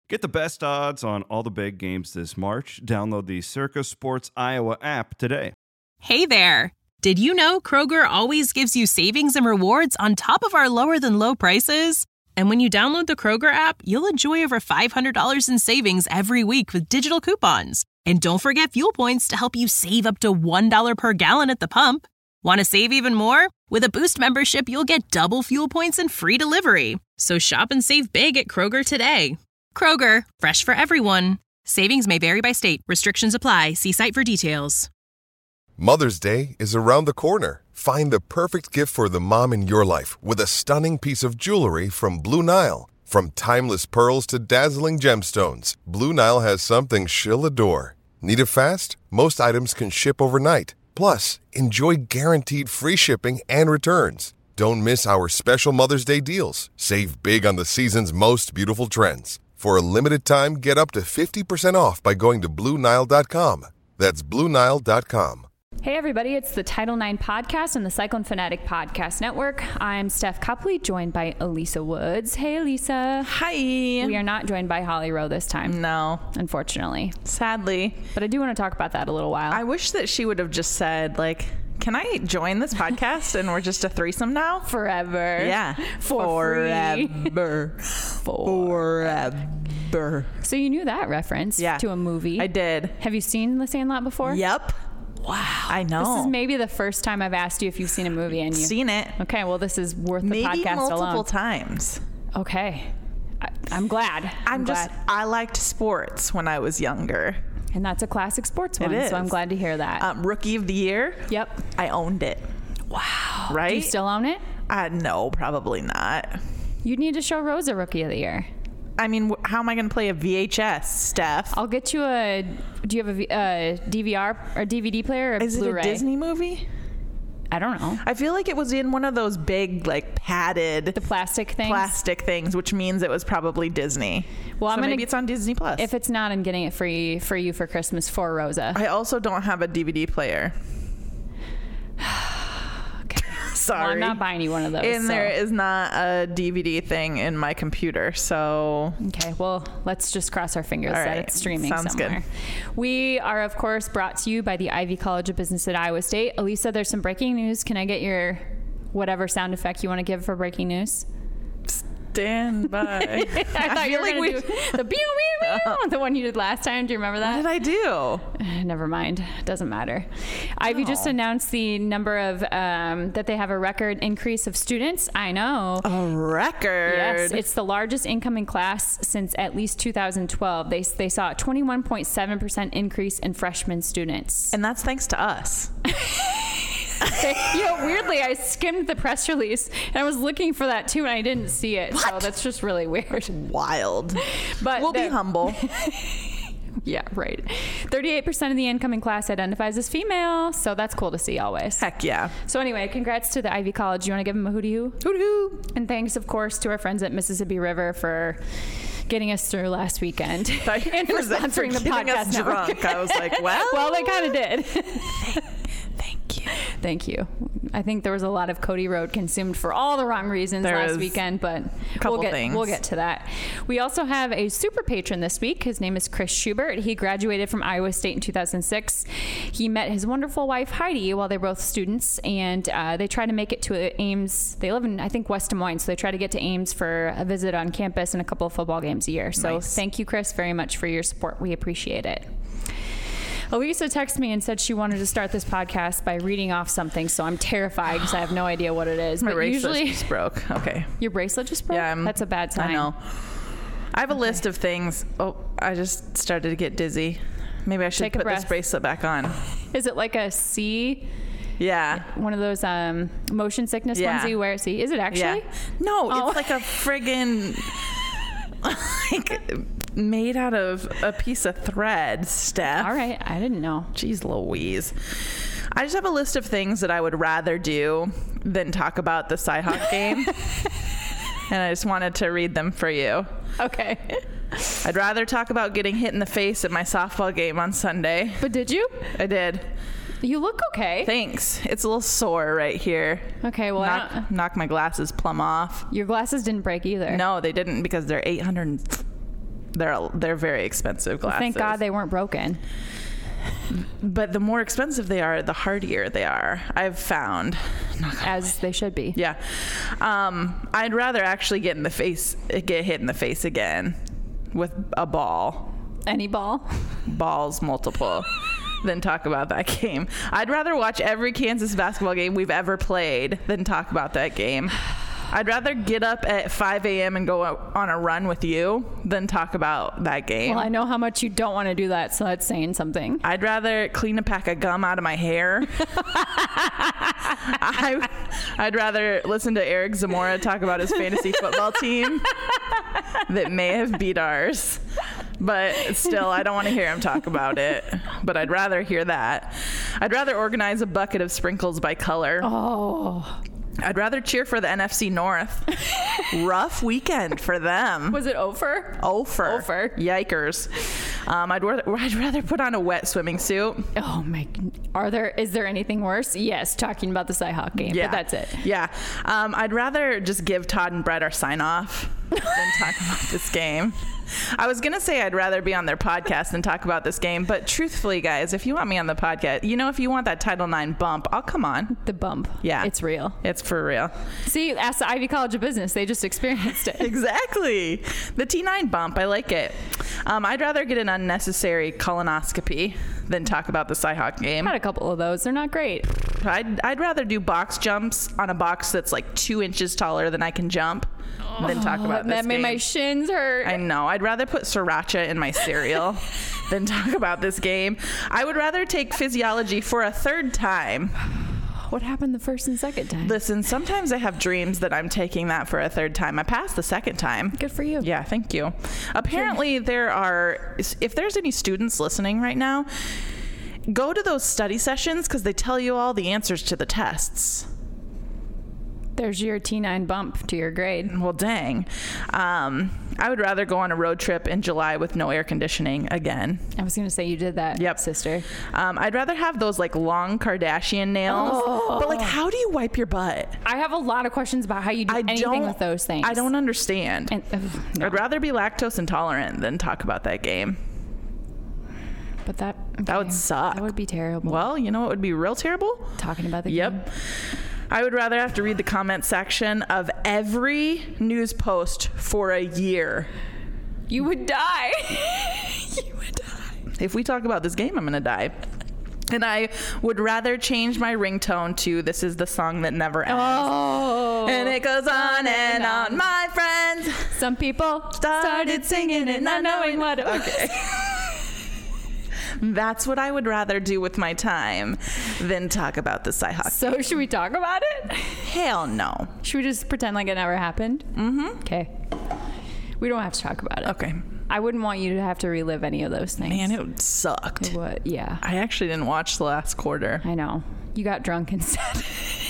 Get the best odds on all the big games this March. Download the Circa Sports Iowa app today. Hey there! Did you know Kroger always gives you savings and rewards on top of our lower-than-low prices? And when you download the Kroger app, you'll enjoy over $500 in savings every week with digital coupons. And don't forget fuel points to help you save up to $1 per gallon at the pump. Want to save even more? With a Boost membership, you'll get double fuel points and free delivery. So shop and save big at Kroger today. Kroger, fresh for everyone. Savings may vary by state. Restrictions apply. See site for details. Mother's Day is around the corner. Find the perfect gift for the mom in your life with a stunning piece of jewelry from Blue Nile. From timeless pearls to dazzling gemstones, Blue Nile has something she'll adore. Need it fast? Most items can ship overnight. Plus, enjoy guaranteed free shipping and returns. Don't miss our special Mother's Day deals. Save big on the season's most beautiful trends. For a limited time, get up to 50% off by going to BlueNile.com. That's BlueNile.com. Hey everybody, it's the Title IX podcast and the Cyclone Fanatic Podcast Network. I'm Steph Copley, joined by Elisa Woods. Hey Elisa. Hi. We are not joined by Holly Rowe this time. No. Unfortunately. Sadly. But I do want to talk about that a little while. I wish that she would have just said, like, can I join this podcast and we're just a threesome now? Forever. Yeah. Forever. Forever. So you knew that reference to a movie. I did. Have you seen The Sandlot before? Yep. Wow. I know. This is maybe the first time I've asked you if you've seen a movie and you've seen it. Okay, well this is worth the maybe podcast alone. multiple times. Okay. I'm glad. I liked sports when I was younger. And that's a classic sports one, It is. so I'm glad to hear that. Rookie of the Year. Yep. I owned it. Wow. Right? Do you still own it? No, probably not. You'd need to show Rosa Rookie of the Year. I mean, how am I going to play a VHS, Steph? I'll get you do you have a DVR or DVD player or Is Blu-ray? it a Disney movie? I don't know. I feel like it was in one of those big, like, padded... The plastic things? which means it was probably Disney. Well, so maybe it's on Disney Plus. If it's not, I'm getting it for you for Christmas for Rosa. I also don't have a DVD player. Okay. Sorry. Well, I'm not buying you one of those. And there is not a DVD thing in my computer, so... Okay, well, let's just cross our fingers that it's streaming Sounds somewhere. Good. We are, of course, brought to you by the Ivy College of Business at Iowa State. Elisa, there's some breaking news. Can I get your whatever sound effect you want to give for breaking news? Stand by. I thought you were going to do the pew, pew, pew, the one you did last time. Do you remember that? What did I do? Never mind. Doesn't matter. Ivy just announced the number of, that they have a record increase of students. I know. A record? Yes. It's the largest incoming class since at least 2012. They saw a 21.7% increase in freshman students. And that's thanks to us. Weirdly, I skimmed the press release and I was looking for that too, and I didn't see it. What? So that's just really weird. That's wild. But we'll be humble. Yeah, right. 38% of the incoming class identifies as female, so that's cool to see always. Heck yeah. So anyway, congrats to the Ivy College. You want to give them a hooty-hoo? Hooty-hoo. And thanks, of course, to our friends at Mississippi River for getting us through last weekend and for sponsoring the podcast drunk. I was like, well, they kind of did. Thank you. I think there was a lot of Cody Road consumed for all the wrong reasons last weekend, but we'll get to that. We also have a super patron this week. His name is Chris Schubert. He graduated from Iowa State in 2006. He met his wonderful wife Heidi while they were both students, and they tried to make it to Ames. They live in, I think, West Des Moines, so they try to get to Ames for a visit on campus and a couple of football games a year. So Thank you, Chris, very much for your support. We appreciate it. Elisa texted me and said she wanted to start this podcast by reading off something, so I'm terrified because I have no idea what it is. My bracelet just broke. Okay. Your bracelet just broke? Yeah. That's a bad sign. I know. I have a list of things. Oh, I just started to get dizzy. Maybe I should put this bracelet back on. Is it like a C? Yeah. One of those motion sickness ones that you wear at sea? Is it actually? Yeah. No, it's like a friggin' made out of a piece of thread, Steph. All right. I didn't know. Jeez Louise. I just have a list of things that I would rather do than talk about the Cy-Hawk game. And I just wanted to read them for you. Okay. I'd rather talk about getting hit in the face at my softball game on Sunday. But did you? I did. You look okay. Thanks. It's a little sore right here. Okay, well, knock my glasses plumb off. Your glasses didn't break either. No, they didn't, because they're $800 They're very expensive glasses. Thank God they weren't broken. But the more expensive they are, the hardier they are, I've found. As they should be. Yeah. I'd rather actually get hit in the face again with a ball. Any ball? Balls multiple. Than talk about that game. I'd rather watch every Kansas basketball game we've ever played than talk about that game. I'd rather get up at 5 a.m. and go on a run with you than talk about that game. Well, I know how much you don't want to do that, so that's saying something. I'd rather clean a pack of gum out of my hair. I'd rather listen to Eric Zamora talk about his fantasy football team that may have beat ours. But still, I don't want to hear him talk about it. But I'd rather hear that. I'd rather organize a bucket of sprinkles by color. Oh. I'd rather cheer for the NFC North. Rough weekend for them. Was it Ophir? Ophir. Yikers. I'd rather put on a wet swimming suit. Oh my! Is there anything worse? Yes, talking about the Cyhawk game. Yeah. But that's it. Yeah. I'd rather just give Todd and Brett our sign off than talk about this game. I was going to say I'd rather be on their podcast than talk about this game, but truthfully, guys, if you want me on the podcast, if you want that Title IX bump, I'll come on. The bump. Yeah. It's real. It's for real. See, ask the Ivy College of Business. They just experienced it. Exactly. The T9 bump. I like it. I'd rather get an unnecessary colonoscopy than talk about the Cyhawk game. I had a couple of those. They're not great. I'd rather do box jumps on a box that's like 2 inches taller than I can jump than talk about this game. That made my shins hurt. I know. I'd rather put sriracha in my cereal than talk about this game. I would rather take physiology for a third time. What happened the first and second time? Listen, sometimes I have dreams that I'm taking that for a third time. I passed the second time. Good for you. Yeah, thank you. Apparently if there's any students listening right now, go to those study sessions because they tell you all the answers to the tests. There's your T9 bump to your grade. Well, dang. I would rather go on a road trip in July with no air conditioning again. I was going to say you did that, yep. Sister. I'd rather have those like long Kardashian nails. Oh. But like, how do you wipe your butt? I have a lot of questions about how you do anything with those things. I don't understand. No. I'd rather be lactose intolerant than talk about that game. But that would suck. That would be terrible. Well, you know what would be real terrible? Talking about the game. Yep. I would rather have to read the comment section of every news post for a year. You would die. You would die. If we talk about this game, I'm going to die. And I would rather change my ringtone to "This is the song that never ends." Oh. And it goes on and on, my friends. Some people started singing it, not knowing what it was. Okay. That's what I would rather do with my time than talk about the Cyhawk. So should we talk about it? Hell no. Should we just pretend like it never happened? Mm-hmm. Okay. We don't have to talk about it. Okay. I wouldn't want you to have to relive any of those things. Man, it sucked. It would, yeah. I actually didn't watch the last quarter. I know. You got drunk instead.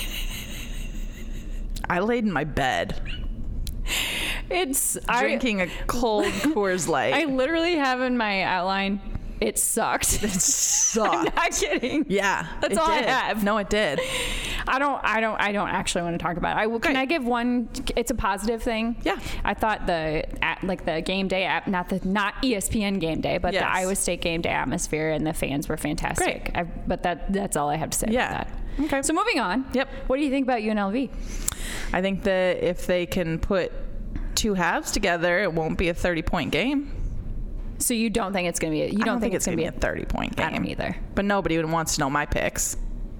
I laid in my bed. Drinking a cold Coors Light. I literally have in my outline, it sucked. It sucked. I'm not kidding. Yeah. That's all I have. No, it did. I don't actually want to talk about it. Can I give one? It's a positive thing. Yeah. I thought the game day app, not ESPN game day, but the Iowa State game day atmosphere and the fans were fantastic. Great. But that's all I have to say about that. Okay. So moving on. Yep. What do you think about UNLV? I think that if they can put two halves together, it won't be a 30-point game. So you don't think it's going to be? You don't think it's going to be a 30-point game? I don't either. But nobody wants to know my picks.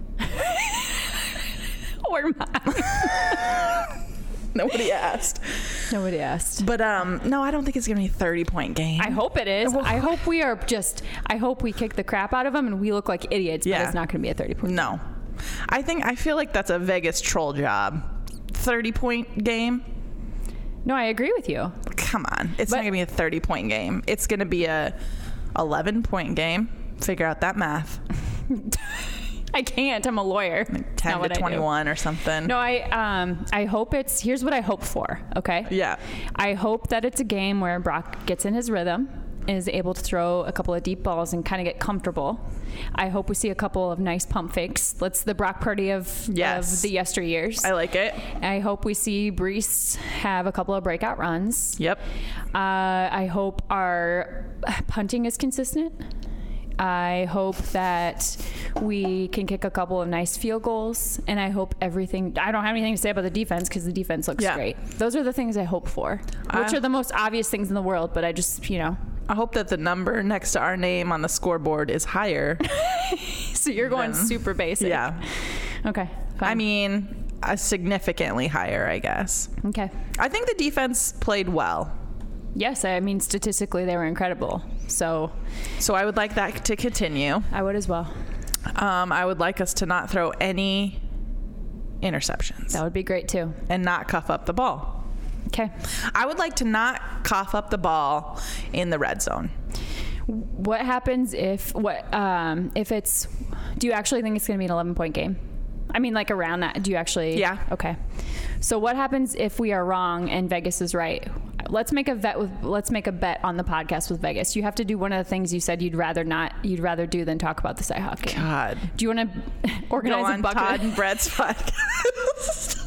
Or mine. Nobody asked. Nobody asked. But no, I don't think it's going to be a 30-point game. I hope it is. I hope we kick the crap out of them and we look like idiots. But it's not going to be a 30-point. No, I feel like that's a Vegas troll job. 30-point game. No, I agree with you. Come on. It's not going to be a 30-point game. It's going to be a 11-point game. Figure out that math. I can't. I'm a lawyer. 10 to 21 or something. No, I hope here's what I hope for, okay? Yeah. I hope that it's a game where Brock gets in his rhythm. is able to throw a couple of deep balls and kind of get comfortable. I hope we see a couple of nice pump fakes. That's the Brock Purdy of the yesteryears. I like it. I hope we see Breece have a couple of breakout runs. Yep. I hope our punting is consistent. I hope that we can kick a couple of nice field goals, and I hope everything. I don't have anything to say about the defense because the defense looks great. Those are the things I hope for, which are the most obvious things in the world, but I just, I hope that the number next to our name on the scoreboard is higher. So you're going super basic. Yeah. Okay. Fine. I mean, significantly higher, I guess. Okay. I think the defense played well. Yes, I mean, statistically, they were incredible. So I would like that to continue. I would as well. I would like us to not throw any interceptions. That would be great, too. And not cough up the ball. Okay. I would like to not cough up the ball in the red zone. What happens if it's... Do you actually think it's going to be an 11-point game? I mean, like around that. Do you actually? Yeah. Okay. So what happens if we are wrong and Vegas is right? Let's make a bet on the podcast with Vegas. You have to do one of the things you said you'd rather do tthan talk about the Cyhawk game. God. Do you want to organize Go on a bucket? Todd and Brett's podcast.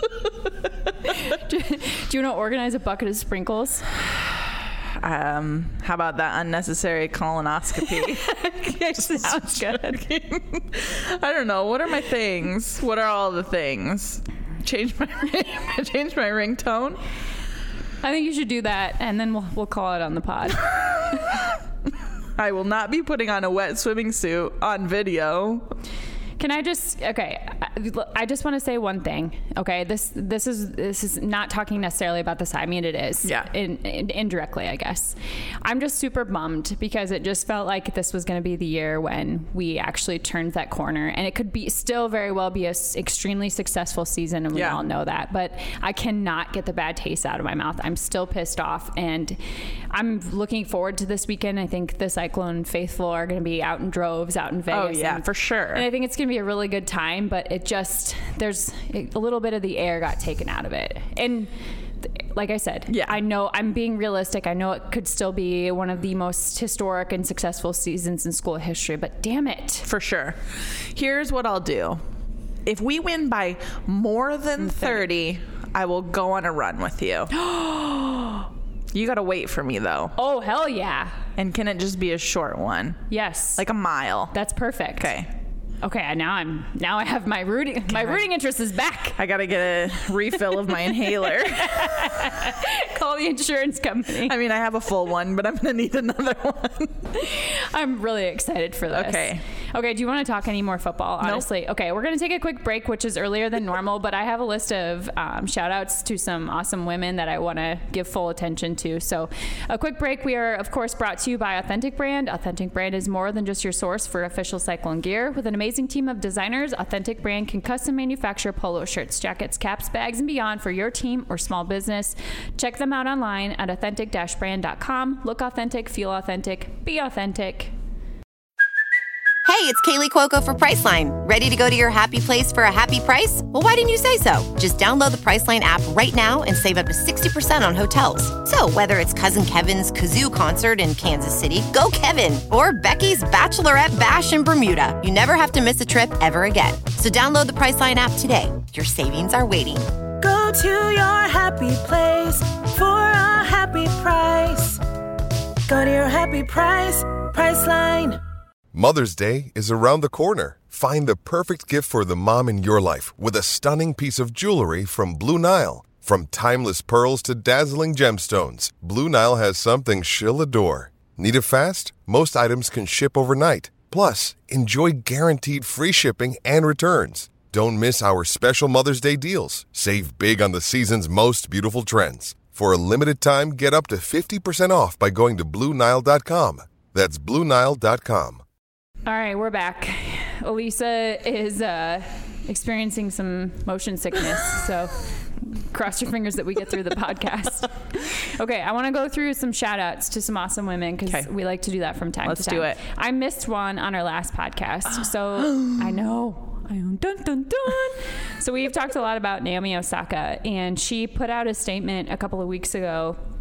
Do you want to organize a bucket of sprinkles? How about that unnecessary colonoscopy? Sounds good. I don't know. What are my things? What are all the things? Change my ringtone? I think you should do that, and then we'll call it on the pod. I will not be putting on a wet swimming suit on video. Can I just, I just want to say one thing. Okay, this is not talking necessarily about this. I mean, it is. Yeah. Indirectly, I guess. I'm just super bummed because it just felt like this was going to be the year when we actually turned that corner, and it could be still very well be a extremely successful season, and we all know that. But I cannot get the bad taste out of my mouth. I'm still pissed off, and I'm looking forward to this weekend. I think the Cyclone faithful are going to be out in droves out in Vegas. Oh yeah, for sure. And I think it's going to be a really good time, but there's a little bit of the air got taken out of it. And like I said, I know I'm being realistic. I know it could still be one of the most historic and successful seasons in school history, but damn it. For sure. Here's what I'll do. If we win by more than 30, I will go on a run with you. You got to wait for me, though. Oh, hell yeah. And can it just be a short one? Yes. Like a mile. That's perfect. Okay, now I have my rooting interest is back. I gotta get a refill of my inhaler. Call the insurance company. I mean, I have a full one, but I'm gonna need another one. I'm really excited for this. Okay, do you want to talk any more football, honestly? Nope. Okay, we're gonna take a quick break, which is earlier than normal, but I have a list of shout outs to some awesome women that I want to give full attention to. So a quick break. We are, of course, brought to you by Authentic Brand. Authentic Brand is more than just your source for official Cyclone gear. With an amazing team of designers, Authentic Brand can custom manufacture polo shirts, jackets, caps, bags, and beyond for your team or small business. Check them out online at authentic-brand.com. Look authentic, feel authentic, be authentic. Hey, it's Kaylee Cuoco for Priceline. Ready to go to your happy place for a happy price? Well, why didn't you say so? Just download the Priceline app right now and save up to 60% on hotels. So whether it's Cousin Kevin's Kazoo Concert in Kansas City, go Kevin, or Becky's Bachelorette Bash in Bermuda, you never have to miss a trip ever again. So download the Priceline app today. Your savings are waiting. Go to your happy place for a happy price. Go to your happy price, Priceline. Mother's Day is around the corner. Find the perfect gift for the mom in your life with a stunning piece of jewelry from Blue Nile. From timeless pearls to dazzling gemstones, Blue Nile has something she'll adore. Need it fast? Most items can ship overnight. Plus, enjoy guaranteed free shipping and returns. Don't miss our special Mother's Day deals. Save big on the season's most beautiful trends. For a limited time, get up to 50% off by going to BlueNile.com. That's BlueNile.com. All right, we're back. Elisa is experiencing some motion sickness, so cross your fingers that we get through the podcast. Okay, I want to go through some shout-outs to some awesome women because we like to do that from time to time. Let's do it. I missed one on our last podcast, so I know. Dun, dun, dun. So we've talked a lot about Naomi Osaka, and she put out a statement a couple of weeks ago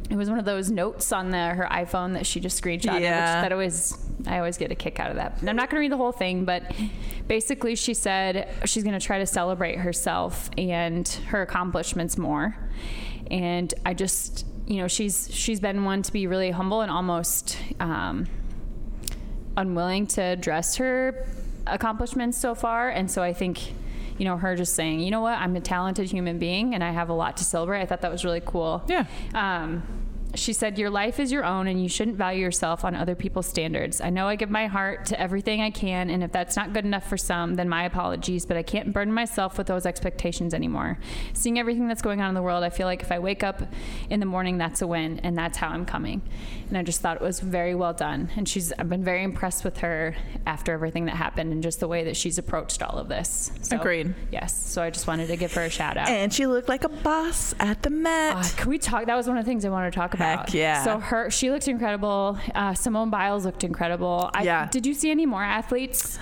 it was one of those notes on her iPhone that she just screenshotted. Yeah. I always get a kick out of that. And I'm not going to read the whole thing, but basically she said she's going to try to celebrate herself and her accomplishments more. And I just, she's been one to be really humble and almost unwilling to address her accomplishments so far. And so I think, her just saying, you know what, I'm a talented human being and I have a lot to celebrate. I thought that was really cool. Yeah. She said, your life is your own and you shouldn't value yourself on other people's standards. I know I give my heart to everything I can, and if that's not good enough for some, then my apologies, but I can't burden myself with those expectations anymore. Seeing everything that's going on in the world, I feel like if I wake up in the morning, that's a win, and that's how I'm coming. And I just thought it was very well done. And I've been very impressed with her after everything that happened and just the way that she's approached all of this. So, agreed. Yes. So I just wanted to give her a shout out. And she looked like a boss at the Met. Can we talk? That was one of the things I wanted to talk about. Heck yeah. So she looked incredible. Simone Biles looked incredible. Did you see any more athletes?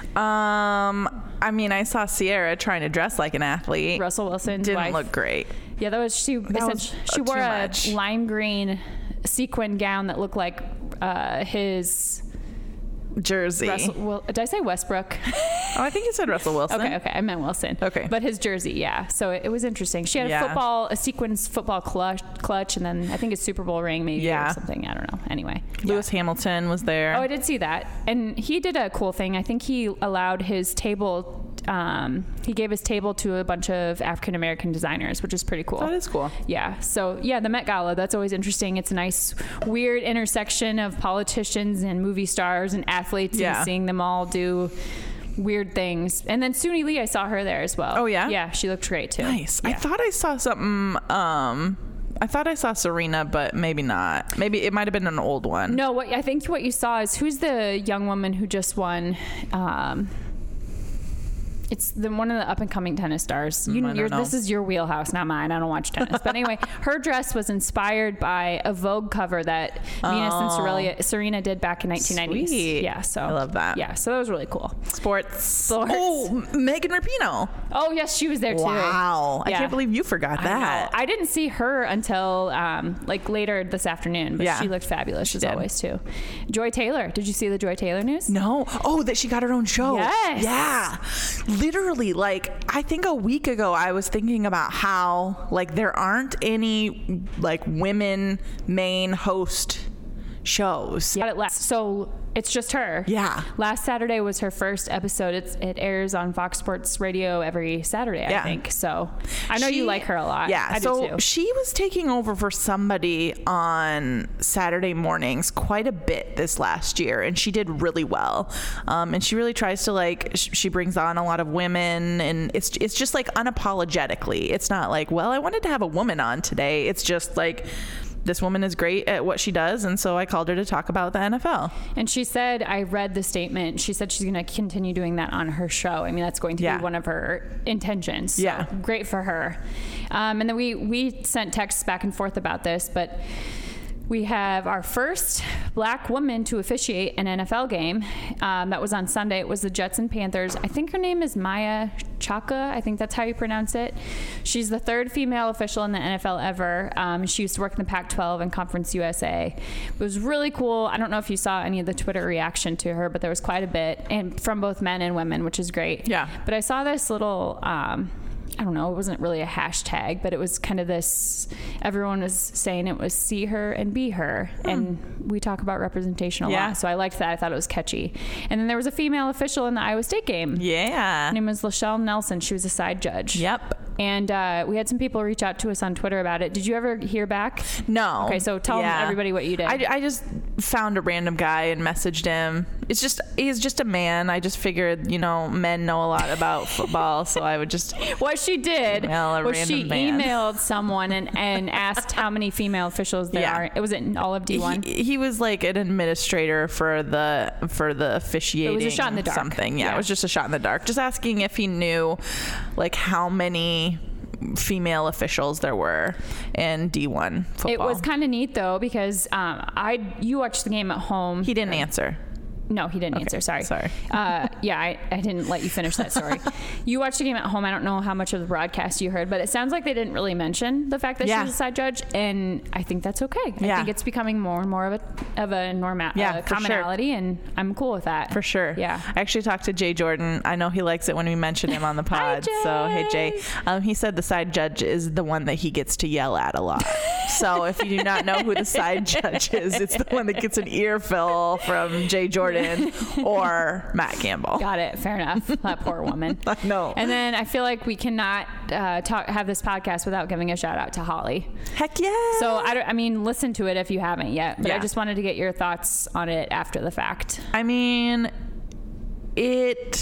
I saw Sierra trying to dress like an athlete. Russell Wilson's didn't wife. look great. Yeah, she wore a lime green sequin gown that looked like his jersey. Did I say Westbrook? Oh, I think you said Russell Wilson. Okay, I meant Wilson. Okay, but his jersey, yeah. So it was interesting. She had a sequins football clutch, and then I think a Super Bowl ring, maybe or something. I don't know. Anyway, Lewis Hamilton was there. Oh, I did see that, and he did a cool thing. I think he allowed his table. He gave his table to a bunch of African American designers, which is pretty cool. That is cool. Yeah. So the Met Gala, that's always interesting. It's a nice, weird intersection of politicians and movie stars and athletes, and seeing them all do weird things. And then Suni Lee, I saw her there as well. Oh yeah? Yeah, she looked great too. Nice. Yeah. I thought I saw something, I thought I saw Serena, but maybe not. Maybe it might have been an old one. No, I think what you saw is, who's the young woman who just won, it's one of the up-and-coming tennis stars. This is your wheelhouse, not mine. I don't watch tennis. But anyway, her dress was inspired by a Vogue cover that Venus and Serena did back in 1990s. Sweet. Yeah, so I love that. Yeah, so that was really cool. Sports. Oh, Megan Rapinoe. Oh, yes, she was there too. Wow. I can't believe you forgot that. I didn't see her until later this afternoon, but she looked fabulous as always too. Joy Taylor. Did you see the Joy Taylor news? No. Oh, that she got her own show. Yes. Yeah. Literally, I think a week ago I was thinking about how there aren't any women main host shows. Yeah, so it's just her. Yeah. Last Saturday was her first episode. It airs on Fox Sports Radio every Saturday, I think. So I know you like her a lot. Yeah. I do too. She was taking over for somebody on Saturday mornings quite a bit this last year, and she did really well. And she really tries to she brings on a lot of women, and it's just unapologetically. It's not I wanted to have a woman on today. It's just this woman is great at what she does, and so I called her to talk about the NFL. And she said, I read the statement, she said she's going to continue doing that on her show. I mean, that's going to be one of her intentions. So yeah. Great for her. And then we sent texts back and forth about this, but we have our first black woman to officiate an NFL game. That was on Sunday. It was the Jets and Panthers. I think her name is Maya Chaka. I think that's how you pronounce it. She's the third female official in the NFL ever. She used to work in the Pac-12 and Conference USA. It was really cool. I don't know if you saw any of the Twitter reaction to her, but there was quite a bit, and from both men and women, which is great. Yeah. But I saw this little... I don't know, it wasn't really a hashtag, but it was kind of this, everyone was saying it was see her and be her. And we talk about representation a lot. So I liked that. I thought it was catchy. And then there was a female official in the Iowa State game. Yeah. Her name was Lachelle Nelson. She was a side judge. Yep. And we had some people reach out to us on Twitter about it. Did you ever hear back? No. Okay, so tell everybody what you did. I just found a random guy and messaged him. He's just a man. I just figured, men know a lot about football, so I would just... What she did was she man. emailed someone and asked how many female officials there are. It was in all of D1. He was like an administrator for the officiating. It was a shot in the dark. Something. Yeah, it was just a shot in the dark. Just asking if he knew how many female officials there were in D1 football. It was kind of neat though, because you watched the game at home. He didn't answer. No, he didn't answer. Sorry. I didn't let you finish that story. You watched the game at home. I don't know how much of the broadcast you heard, but it sounds like they didn't really mention the fact that she's a side judge, and I think that's okay. I think it's becoming more and more of a commonality, and I'm cool with that. For sure. Yeah. I actually talked to Jay Jordan. I know he likes it when we mention him on the pod. So, hey, Jay. He said the side judge is the one that he gets to yell at a lot. So if you do not know who the side judge is, it's the one that gets an earful from Jay Jordan or Matt Campbell. Got it. Fair enough. That poor woman. I know. And then I feel like we cannot have this podcast without giving a shout out to Holly. Heck yeah. So I mean, listen to it if you haven't yet. But I just wanted to get your thoughts on it after the fact. I mean, it's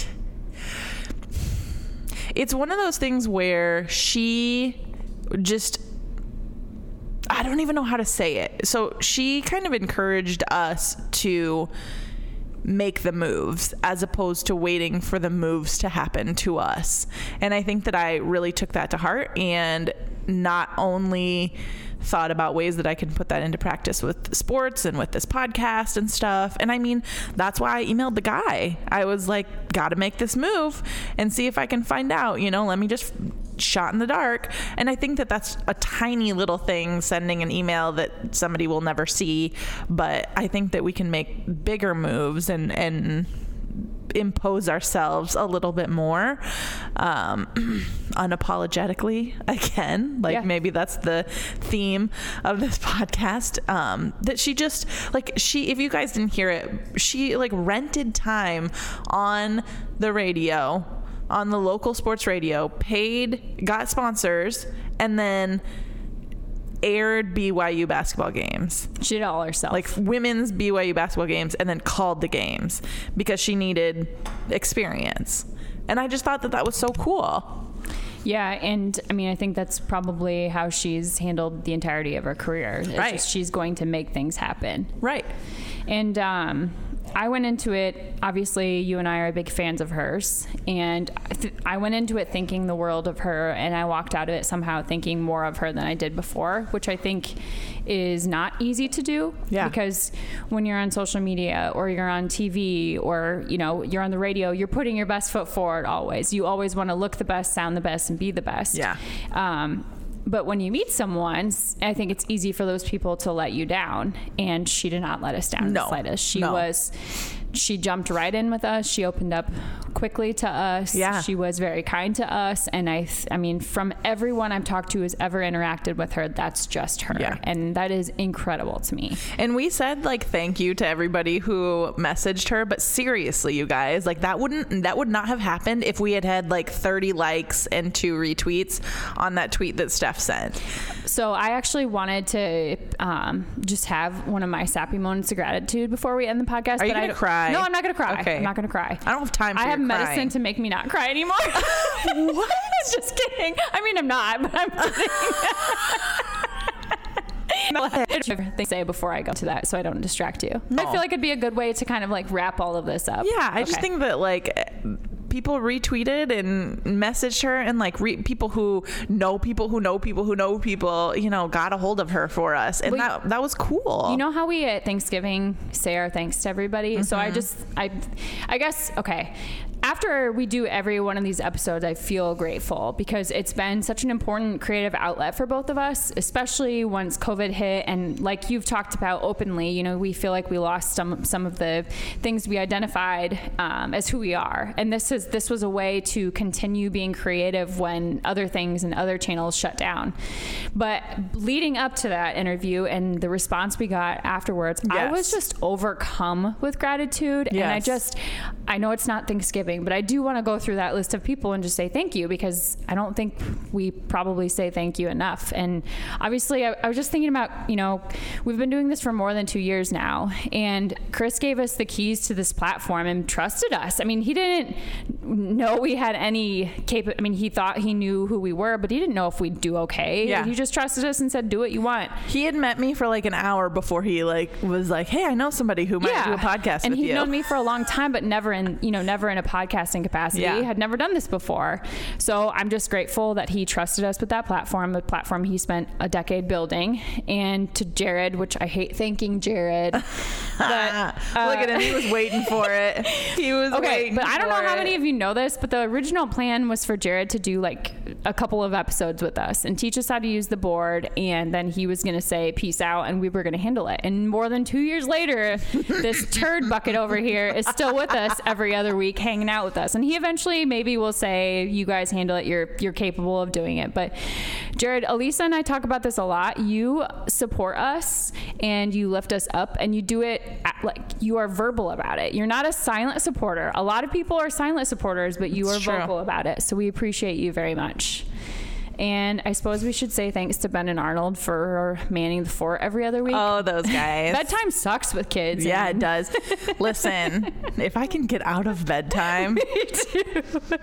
one of those things where she just, I don't even know how to say it. So she kind of encouraged us to make the moves as opposed to waiting for the moves to happen to us. And I think that I really took that to heart and not only thought about ways that I can put that into practice with sports and with this podcast and stuff. And I mean, that's why I emailed the guy. I was like, gotta make this move and see if I can find out, let me just shot in the dark. And I think that that's a tiny little thing, sending an email that somebody will never see. But I think that we can make bigger moves and impose ourselves a little bit more unapologetically again, maybe that's the theme of this podcast, that she just if you guys didn't hear it, she rented time on the radio, on the local sports radio, got sponsors, and then aired BYU basketball games. She did it all herself. Women's BYU basketball games, and then called the games because she needed experience. And I just thought that was so cool. Yeah, and I mean, I think that's probably how she's handled the entirety of her career. It's just she's going to make things happen. Right. And I went into it, obviously you and I are big fans of hers, and I went into it thinking the world of her, and I walked out of it somehow thinking more of her than I did before, which I think is not easy to do. Yeah. Because when you're on social media or you're on TV or you're on the radio, you're putting your best foot forward always. You always want to look the best, sound the best, and be the best. Yeah. But when you meet someone, I think it's easy for those people to let you down. And she did not let us down in the slightest. She jumped right in with us. She opened up quickly to us. Yeah. She was very kind to us. And I mean, from everyone I've talked to who's ever interacted with her, that's just her. Yeah. And that is incredible to me. And we said thank you to everybody who messaged her. But seriously, you guys, that would not have happened if we had 30 likes and 2 retweets on that tweet that Steph sent. So I actually wanted to just have one of my sappy moments of gratitude before we end the podcast. Are you going to cry? No, I'm not going to cry. Okay. I'm not going to cry. I don't have time for I have your medicine crying. to make me not cry anymore. What? Just kidding. I mean, I'm not, but I'm kidding. Things say before I go to that, so I don't distract you. I feel like it'd be a good way to kind of wrap all of this up. Yeah, I just think that people retweeted and messaged her, and people who know people who know people who know people, got a hold of her for us, and that was cool. You know how we at Thanksgiving say our thanks to everybody? Mm-hmm. So I guess, okay. After we do every one of these episodes, I feel grateful because it's been such an important creative outlet for both of us, especially once COVID hit. And like you've talked about openly, we feel like we lost some of the things we identified as who we are. And this was a way to continue being creative when other things and other channels shut down. But leading up to that interview and the response we got afterwards, yes. I was just overcome with gratitude. Yes. And I know it's not Thanksgiving, but I do want to go through that list of people and just say thank you, because I don't think we probably say thank you enough. And obviously I was just thinking about, we've been doing this for more than 2 years now, and Chris gave us the keys to this platform and trusted us. I mean, he didn't know we had any he thought he knew who we were, but he didn't know if we'd do okay. Yeah. He just trusted us and said, do what you want. He had met me for an hour before he was like, hey, I know somebody who might do a podcast and with you. And he'd known me for a long time, but never in a podcast podcasting capacity, had never done this before. So I'm just grateful that he trusted us with that platform, the platform he spent a decade building. And to Jared, which I hate thanking Jared. But, look at him. He was waiting for it. He was waiting but I don't know how it. many of you know this, but the original plan was for Jared to do like a couple of episodes with us and teach us how to use the board. And then he was going to say, peace out. And we were going to handle it. And more than 2 years later, this turd bucket over here is still with us every other week, hanging out with us. And he eventually maybe will say, you guys handle it. You're capable of doing it. But Jared, Elisa and I talk about this a lot. You support us and you lift us up, and you do it like you are verbal about it. You're not a silent supporter. A lot of people are silent supporters, but you are vocal about it. So we appreciate you very much. And I suppose we should say thanks to Ben and Arnold for manning the fort every other week. Oh, those guys. Bedtime sucks with kids. Yeah, it does. Listen, if I can get out of bedtime. Me too.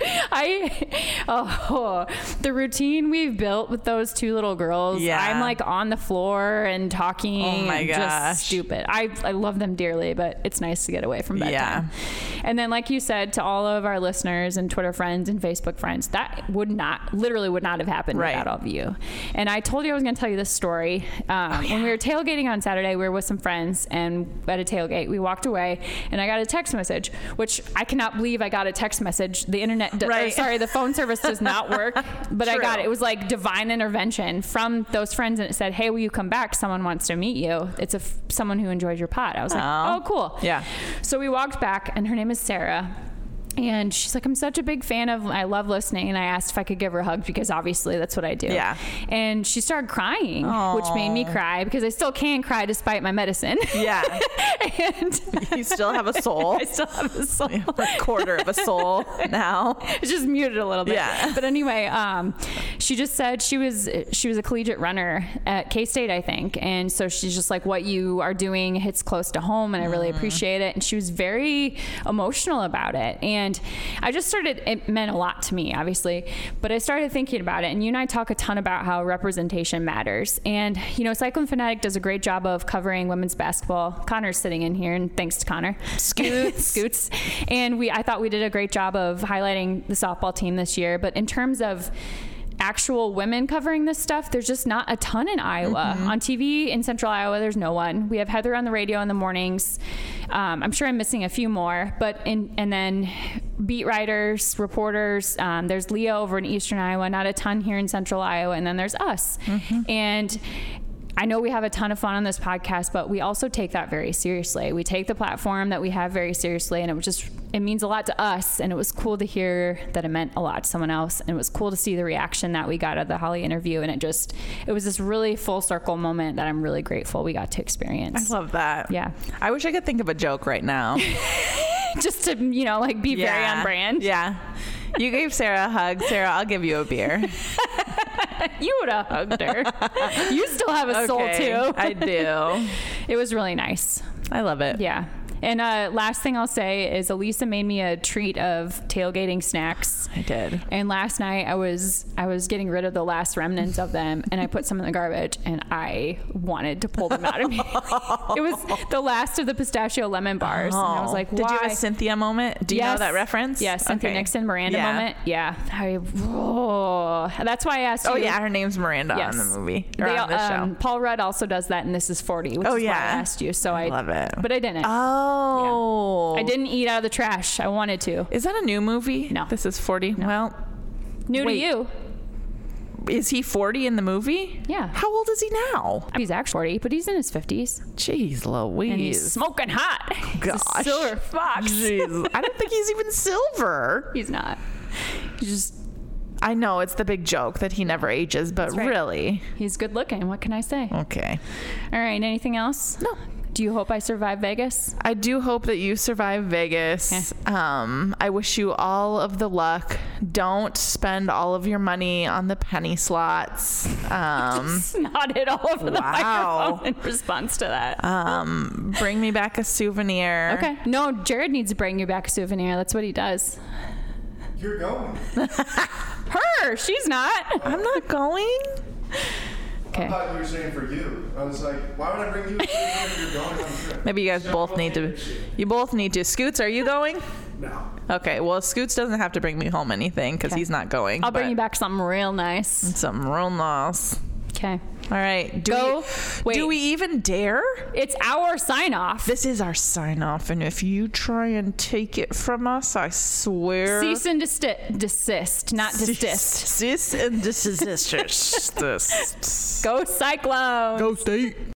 The routine we've built with those two little girls. Yeah. I'm like on the floor and talking. Oh my gosh. Just stupid. I love them dearly, but it's nice to get away from bedtime. Yeah. And then, like you said, to all of our listeners and Twitter friends and Facebook friends, that literally would not have happened without all of you. And I told you I was going to tell you this story. When we were tailgating on Saturday, we were with some friends, and at a tailgate, we walked away, and I got a text message, which I cannot believe I got a text message. The internet, the phone service does not work, but I got it. It was like divine intervention from those friends, and it said, hey, will you come back? Someone wants to meet you. It's someone who enjoyed your pod. I was like, oh, cool. Yeah. So we walked back, and her name is Sarah. And she's like, I'm such a big fan I love listening. And I asked if I could give her a hug, because obviously that's what I do. Yeah. And she started crying, which made me cry, because I still can cry despite my medicine. Yeah. And you still have a soul. I still have a soul. A quarter of a soul now. It's just muted a little bit. Yeah. But anyway, she just said she was a collegiate runner at K-State, I think. And so she's just like, what you are doing hits close to home, and I really appreciate it. And she was very emotional about it. And I just it meant a lot to me, obviously, but I started thinking about it. And you and I talk a ton about how representation matters. And, Cycling Fanatic does a great job of covering women's basketball. Connor's sitting in here, and thanks to Connor. Scoots. And I thought we did a great job of highlighting the softball team this year. But in terms of actual women covering this stuff, there's just not a ton in Iowa. On TV in Central Iowa, there's no one. We have Heather on the radio in the mornings. I'm sure I'm missing a few more, and then beat writers, reporters. There's Leah over in Eastern Iowa, not a ton here in Central Iowa, and then there's us. And I know we have a ton of fun on this podcast, but we also take that very seriously. We take the platform that we have very seriously, and it means a lot to us. And it was cool to hear that it meant a lot to someone else. And it was cool to see the reaction that we got at the Holly interview. And it was this really full circle moment that I'm really grateful we got to experience. I love that. Yeah. I wish I could think of a joke right now. Just to, be very on brand. Yeah. You gave Sarah a hug. Sarah, I'll give you a beer. You would have hugged her. You still have a soul too. I do. It was really nice. I love it. Yeah. And last thing I'll say is Elisa made me a treat of tailgating snacks. I did. And last night I was getting rid of the last remnants of them, and I put some in the garbage, and I wanted to pull them out of me. It was the last of the pistachio lemon bars. And I was like, why? Did you have a Cynthia moment? Do you know that reference? Yeah, Cynthia Nixon, Miranda moment. Yeah. That's why I asked you. Oh, yeah, her name's Miranda on the movie. Or on the show. Paul Rudd also does that, and This Is 40, which is why I asked you. So I love it. But I didn't. Oh. Yeah. I didn't eat out of the trash. I wanted to. Is that a new movie? No. This Is 40? No. Well, new to you. Is he 40 in the movie? Yeah. How old is he now? He's actually 40, but he's in his 50s. Jeez Louise. And he's smoking hot. Gosh. He's a silver fox. Jeez. I don't think he's even silver. He's not. He's just... I know it's the big joke that he never ages, but really. He's good looking. What can I say? Okay. All right. Anything else? No. Do you hope I survive Vegas? I do hope that you survive Vegas. Okay. I wish you all of the luck. Don't spend all of your money on the penny slots. Just nodded all over the microphone in response to that. Bring me back a souvenir. Okay. No, Jared needs to bring you back a souvenir. That's what he does. You're going. Her. She's not. I'm not going. Okay. I thought you were saying for you. I was like, why would I bring you if you're going on a trip? Maybe you guys both need to. You both need to. Scoots, are you going? No. Okay, well, Scoots doesn't have to bring me home anything because he's not going. I'll bring you back something real nice. Something real nice. Okay. All right. Do we even dare? It's our sign-off. This is our sign-off, and if you try and take it from us, I swear... Cease and desist, not desist. Cease and desist. Go Cyclones! Go State!